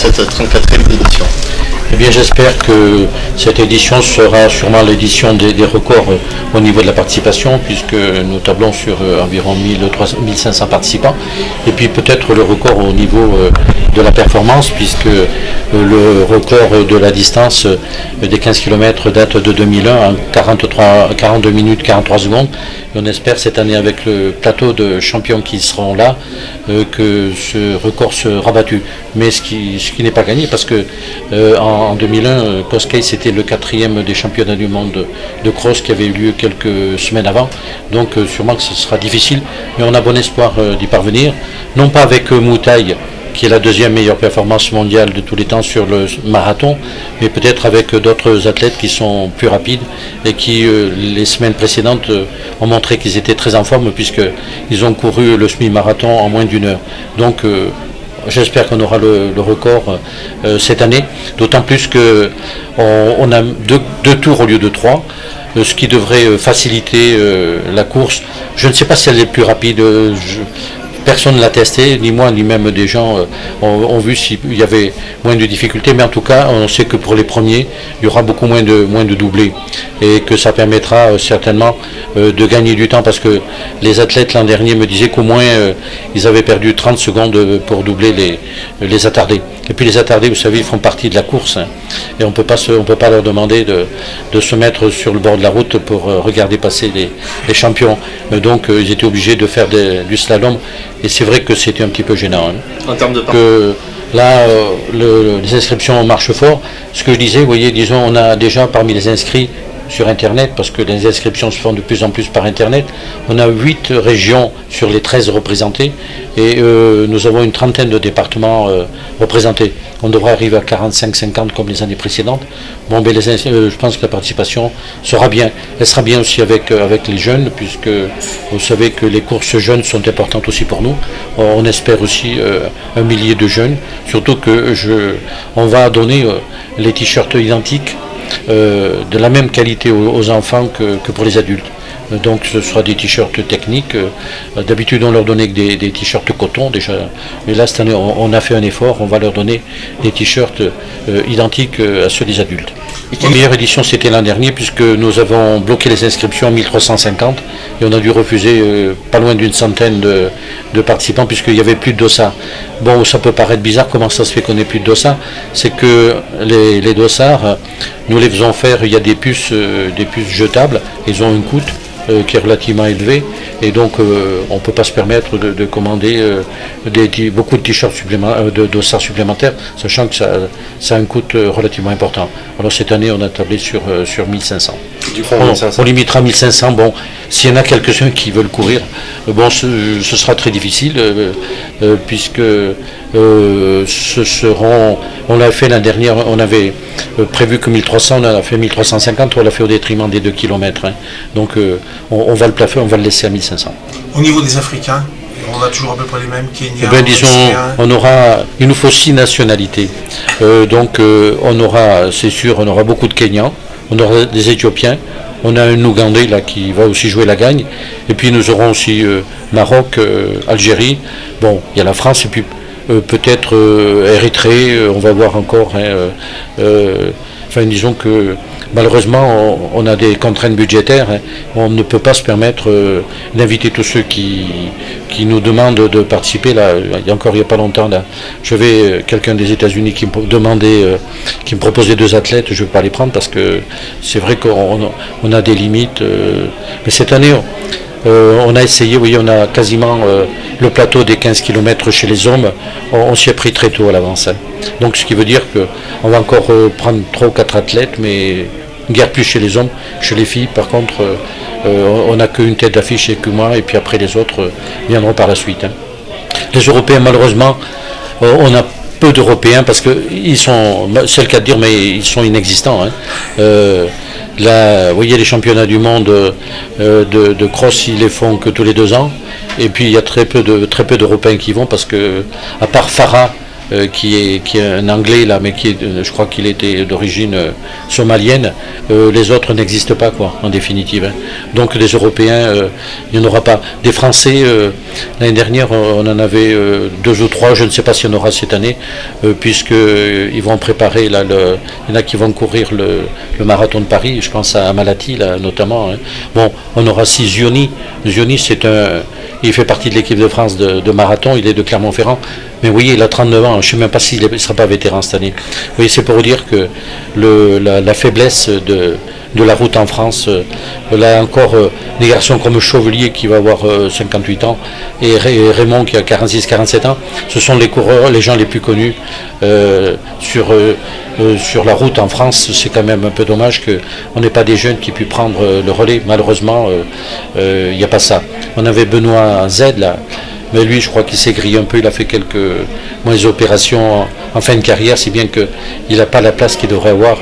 cette 34e édition? Eh bien, j'espère que cette édition sera sûrement l'édition des records au niveau de la participation, puisque nous tablons sur environ 1500 participants. Et puis peut-être le record au niveau de la performance, puisque le record de la distance des 15 km date de 2001 en 42 minutes 43 secondes. Et on espère cette année, avec le plateau de champions qui seront là, que ce record sera battu. Mais ce qui n'est pas gagné, parce que en 2001, Koskei c'était le 4e des championnats du monde de cross qui avait eu lieu quelques semaines avant. Donc sûrement que ce sera difficile, mais on a bon espoir d'y parvenir. Non pas avec Moutaï, qui est la 2e meilleure performance mondiale de tous les temps sur le marathon, mais peut-être avec d'autres athlètes qui sont plus rapides et qui, les semaines précédentes, ont montré qu'ils étaient très en forme, puisqu'ils ont couru le semi-marathon en moins d'1 heure. Donc j'espère qu'on aura le record cette année, d'autant plus qu'on a deux tours au lieu de 3, ce qui devrait faciliter la course. Je ne sais pas si elle est plus rapide. Personne ne l'a testé, ni moi, ni même des gens ont vu s'il y avait moins de difficultés, mais en tout cas, on sait que pour les premiers, il y aura beaucoup moins de doublés, et que ça permettra certainement de gagner du temps, parce que les athlètes l'an dernier me disaient qu'au moins ils avaient perdu 30 secondes pour doubler les attardés. Et puis les attardés, vous savez, ils font partie de la course, hein, et on peut pas leur demander de se mettre sur le bord de la route pour regarder passer les champions. Donc ils étaient obligés de faire du slalom. Et c'est vrai que c'était un petit peu gênant. Hein. En termes de là, les inscriptions marchent fort. Ce que je disais, vous voyez, disons, on a déjà parmi les inscrits sur Internet, parce que les inscriptions se font de plus en plus par Internet, on a 8 régions sur les 13 représentées, et nous avons une trentaine de départements représentés. On devrait arriver à 45-50 comme les années précédentes. Bon, mais je pense que la participation sera bien. Elle sera bien aussi avec les jeunes, puisque vous savez que les courses jeunes sont importantes aussi pour nous. On espère aussi 1 millier de jeunes, surtout que on va donner les t-shirts identiques de la même qualité aux enfants que pour les adultes. Donc ce sera des t-shirts techniques. D'habitude on leur donnait que des t-shirts coton déjà, mais là cette année on a fait un effort, on va leur donner des t-shirts identiques à ceux des adultes. La meilleure édition c'était l'an dernier, puisque nous avons bloqué les inscriptions à 1350 et on a dû refuser pas loin d'une centaine de participants, puisqu'il n'y avait plus de dossards. Bon, ça peut paraître bizarre, comment ça se fait qu'on n'ait plus de dossards? C'est que les dossards, nous les faisons faire, il y a des puces jetables, ils ont une coûte qui est relativement élevé, et donc on ne peut pas se permettre de commander beaucoup de t-shirts de dossards supplémentaires, sachant que ça a un coût relativement important. Alors cette année on a tablé sur 1500. On limitera 1500. Bon, s'il y en a quelques-uns qui veulent courir, bon, ce sera très difficile, puisque on l'a fait l'année dernière, on avait prévu que 1300, on a fait 1350, on l'a fait au détriment des 2 km. Hein. Donc on va le plafonner, on va le laisser à 1500. Au niveau des Africains, on a toujours à peu près les mêmes, Kenyans, disons, il nous faut 6 nationalités. Donc on aura, c'est sûr, on aura beaucoup de Kenyans, on aura des Éthiopiens, on a un Ougandais là qui va aussi jouer la gagne, et puis nous aurons aussi Maroc, Algérie, bon, il y a la France, et puis peut-être Érythrée, on va voir encore. Disons que malheureusement on a des contraintes budgétaires, hein. On ne peut pas se permettre d'inviter tous ceux qui nous demandent de participer. Là, il n'y a pas longtemps, là, j'avais quelqu'un des États-Unis qui me demandait, qui me proposait 2 athlètes. Je ne vais pas les prendre parce que c'est vrai qu'on a des limites. Mais cette année, on a essayé, oui, on a quasiment le plateau des 15 km chez les hommes, on s'y est pris très tôt à l'avance. Hein. Donc ce qui veut dire qu'on va encore prendre 3 ou 4 athlètes, mais guère plus chez les hommes. Chez les filles, par contre, on n'a qu'une tête d'affiche et que moi, et puis après les autres viendront par la suite. Hein. Les Européens, malheureusement, on a peu d'Européens, parce que c'est le cas de dire, mais ils sont inexistants. Hein. Là, vous voyez, les championnats du monde de cross, ils les font que tous les 2 ans. Et puis il y a très peu d'Européens qui vont, parce que, à part Farah, qui est un Anglais là, mais je crois qu'il était d'origine somalienne. Les autres n'existent pas, quoi, en définitive. Hein. Donc des Européens, il n'y en aura pas. Des Français, l'année dernière, on en avait 2 ou 3, je ne sais pas s'il y en aura cette année, puisqu'ils vont préparer, là, il y en a qui vont courir le marathon de Paris, je pense à Malati, là, notamment. Hein. Bon, on aura aussi Zioni. Zioni, il fait partie de l'équipe de France de marathon, il est de Clermont-Ferrand. Mais oui, il a 39 ans, je ne sais même pas s'il ne sera pas vétéran cette année. Oui, c'est pour dire que la faiblesse de la route en France, là encore, des garçons comme Chevelier qui va avoir 58 ans et Raymond qui a 46-47 ans, ce sont les coureurs, les gens les plus connus sur la route en France. C'est quand même un peu dommage qu'on n'ait pas des jeunes qui puissent prendre le relais. Malheureusement, il n'y a pas ça. On avait Benoît Z là. Mais lui, je crois qu'il s'est grillé un peu, il a fait quelques opérations en fin de carrière, si bien qu'il n'a pas la place qu'il devrait avoir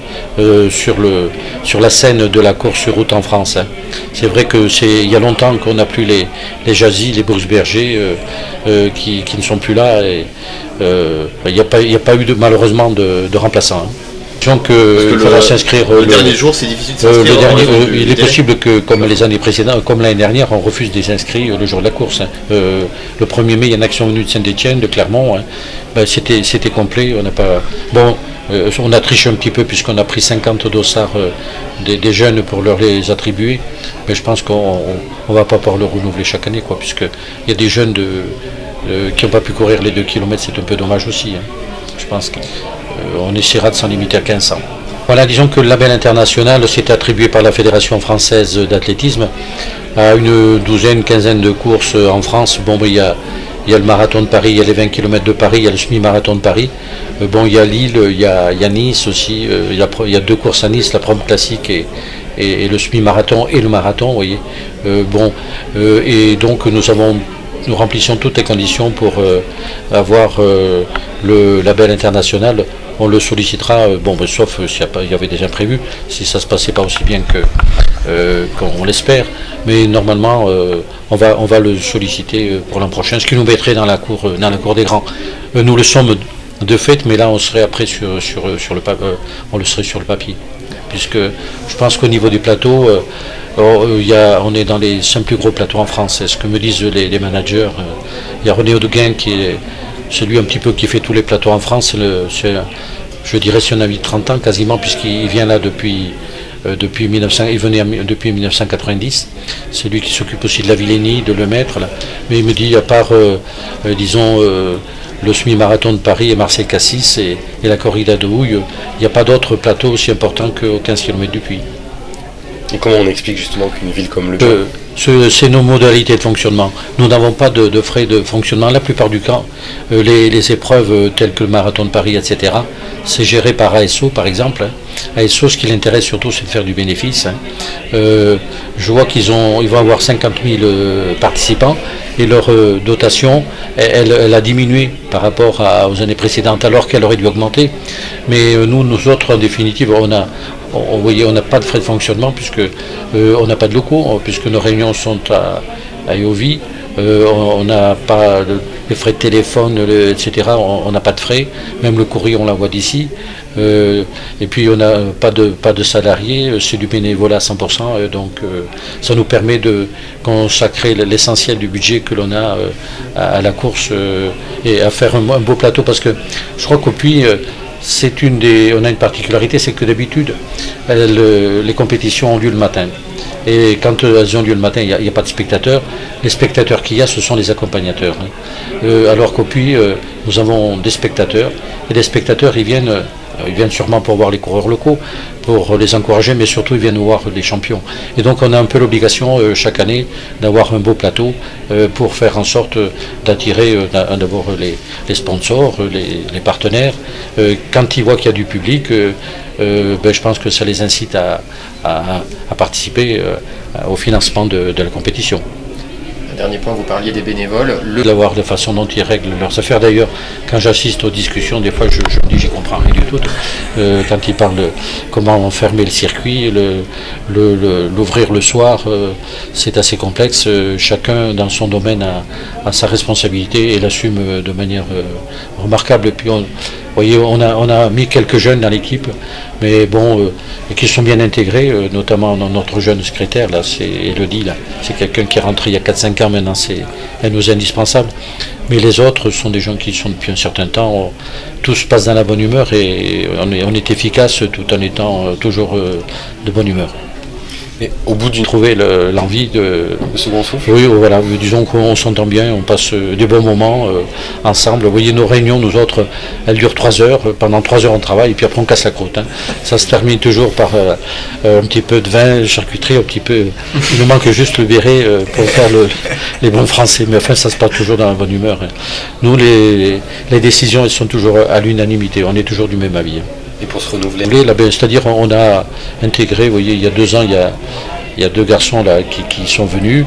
sur la scène de la course sur route en France. Hein. C'est vrai il y a longtemps qu'on n'a plus les Jazzy, les Bourse-Berger qui ne sont plus là. Et il n'y a pas eu malheureusement de remplaçant. Hein. Donc il faudra s'inscrire. Le dernier jour, c'est difficile de s'inscrire. Il est possible que, comme les années précédentes, comme l'année dernière, on refuse des inscrits le jour de la course. Hein. Le 1er mai, il y a une action venue de Saint-Étienne, de Clermont. Hein. Ben, c'était complet. On a triché un petit peu puisqu'on a pris 50 dossards des jeunes pour leur les attribuer. Mais je pense qu'on ne va pas pouvoir le renouveler chaque année, quoi, puisqu'il y a des jeunes qui n'ont pas pu courir les 2 km, c'est un peu dommage aussi. Hein. Je pense qu'on essaiera de s'en limiter à 1500. Voilà, disons que le label international s'est attribué par la Fédération française d'athlétisme à une quinzaine de courses en France. Bon, il y a le marathon de Paris, il y a les 20 km de Paris, il y a le semi-marathon de Paris. Il y a Lille, il y a Nice aussi. Il y a 2 courses à Nice, la prom classique et le semi-marathon et le marathon, vous voyez. Et donc nous remplissons toutes les conditions pour avoir le label international. On le sollicitera, sauf s'il y avait des imprévus, si ça ne se passait pas aussi bien qu'on l'espère. Mais normalement, on va le solliciter pour l'an prochain, ce qui nous mettrait dans la cour des grands. Nous le sommes de fait, mais là on serait après on le serait sur le papier. Puisque je pense qu'au niveau du plateau, on est dans les 5 plus gros plateaux en France, c'est ce que me disent les managers. Il y a René Audeguin qui est celui un petit peu qui fait tous les plateaux en France, je dirais c'est un ami de 30 ans quasiment, puisqu'il vient là depuis 1990. C'est lui qui s'occupe aussi de la Villénie, de Le Maître. Là. Mais il me dit, à part, le semi-marathon de Paris et Marseille-Cassis et la corrida de Houille, il n'y a pas d'autres plateaux aussi importants qu'aux 15 km du Puy. Et comment on explique justement qu'une ville comme Le Puy... C'est nos modalités de fonctionnement. Nous n'avons pas de frais de fonctionnement. La plupart du temps, les épreuves telles que le marathon de Paris, etc., c'est géré par ASO, par exemple. ASO, ce qui l'intéresse surtout, c'est de faire du bénéfice. Je vois qu'ils vont avoir 50 000 participants et leur dotation, elle a diminué par rapport aux années précédentes, alors qu'elle aurait dû augmenter. Mais nous autres, en définitive, on n'a pas de frais de fonctionnement puisque on n'a pas de locaux, puisque nos réunions sont à Yovi. On n'a pas les frais de téléphone, etc. On n'a pas de frais. Même le courrier, on l'envoie d'ici. Et puis on n'a pas de salariés. C'est du bénévolat à 100%. Donc ça nous permet de consacrer l'essentiel du budget que l'on a à la course et à faire un beau plateau. Parce que je crois qu'au Puy, on a une particularité, c'est que d'habitude, les compétitions ont lieu le matin. Et quand elles ont lieu le matin, il n'y a pas de spectateurs. Les spectateurs qu'il y a, ce sont les accompagnateurs. Alors qu'au Puy, nous avons des spectateurs. Et les spectateurs, ils viennent sûrement pour voir les coureurs locaux, pour les encourager, mais surtout ils viennent voir les champions. Et donc on a un peu l'obligation chaque année d'avoir un beau plateau pour faire en sorte d'attirer d'abord les sponsors, les partenaires. Quand ils voient qu'il y a du public, je pense que ça les incite à participer au financement de la compétition. Dernier point, vous parliez des bénévoles. D'avoir de façon dont ils règlent leurs affaires. D'ailleurs, quand j'assiste aux discussions, des fois je me dis j'y comprends rien du tout. Quand ils parlent de comment fermer le circuit, l'ouvrir le soir, c'est assez complexe. Chacun dans son domaine a sa responsabilité et l'assume de manière remarquable. Et puis vous voyez, on a mis quelques jeunes dans l'équipe, mais bon, qui sont bien intégrés, notamment notre jeune secrétaire, là, c'est Elodie, là. C'est quelqu'un qui est rentré il y a 4-5 ans maintenant, elle nous est indispensable. Mais les autres sont des gens qui sont depuis un certain temps, tout se passe dans la bonne humeur et on est efficace tout en étant toujours de bonne humeur. Et au bout d'une trouver l'envie de second souffle. Oui, voilà, disons qu'on s'entend bien, on passe des bons moments ensemble. Vous voyez, nos réunions, nous autres, elles durent 3 heures. Pendant 3 heures, on travaille et puis après, on casse la croûte. Ça se termine toujours par un petit peu de vin, charcuterie, un petit peu. Il nous manque juste le béret pour faire les bons français. Mais enfin, ça se passe toujours dans la bonne humeur. Nous, les décisions, elles sont toujours à l'unanimité. On est toujours du même avis. Et pour se renouveler. C'est-à-dire on a intégré, vous voyez, il y a 2 ans, il y a 2 garçons là qui sont venus.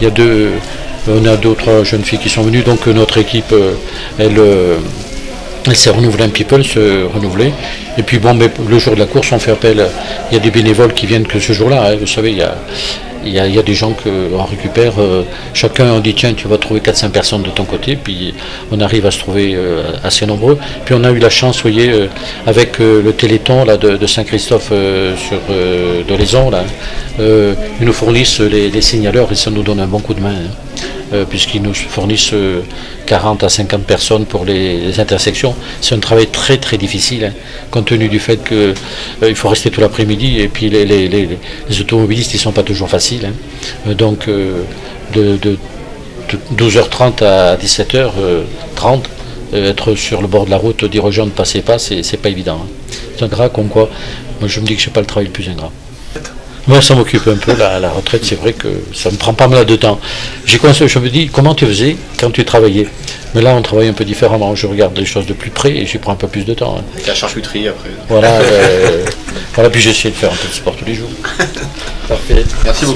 On a d'autres jeunes filles qui sont venues. Donc notre équipe, elle s'est renouvelée un petit peu, elle se renouvelée. Et puis bon, mais le jour de la course, on fait appel. Il y a des bénévoles qui viennent que ce jour-là. Vous savez, il y a des gens qu'on récupère, chacun on dit tiens tu vas trouver 4-5 personnes de ton côté, puis on arrive à se trouver assez nombreux. Puis on a eu la chance, vous voyez, avec le Téléthon là, de Saint-Christophe de Lézon, là, ils nous fournissent les signaleurs et ça nous donne un bon coup de main. Puisqu'ils nous fournissent 40 à 50 personnes pour les intersections. C'est un travail très très difficile, compte tenu du fait qu'il faut rester tout l'après-midi et puis les automobilistes ils ne sont pas toujours faciles. Donc de 12h30 à 17h30, être sur le bord de la route, dire aux gens de passer pas, c'est pas évident. C'est ingrat comme quoi, moi je me dis que je n'ai pas le travail le plus ingrat. Moi, ça m'occupe un peu, la retraite, c'est vrai que ça me prend pas mal de temps. Je me dis, comment tu faisais quand tu travaillais? Mais là, on travaille un peu différemment. Je regarde les choses de plus près et j'y prends un peu plus de temps. Avec la charcuterie, après. Voilà, puis j'essaie de faire un peu de sport tous les jours. Parfait. Merci beaucoup.